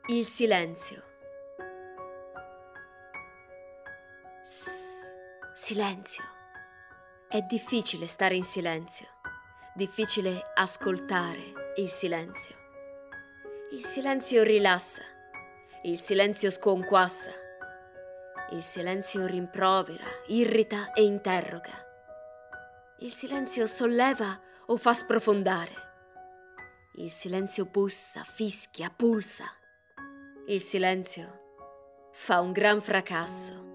Il silenzio. Silenzio. È difficile stare in silenzio. Difficile ascoltare il silenzio. Il silenzio rilassa. Il silenzio sconquassa. Il silenzio rimprovera, irrita e interroga. Il silenzio solleva o fa sprofondare. Il silenzio bussa, fischia, pulsa. Il silenzio fa un gran fracasso.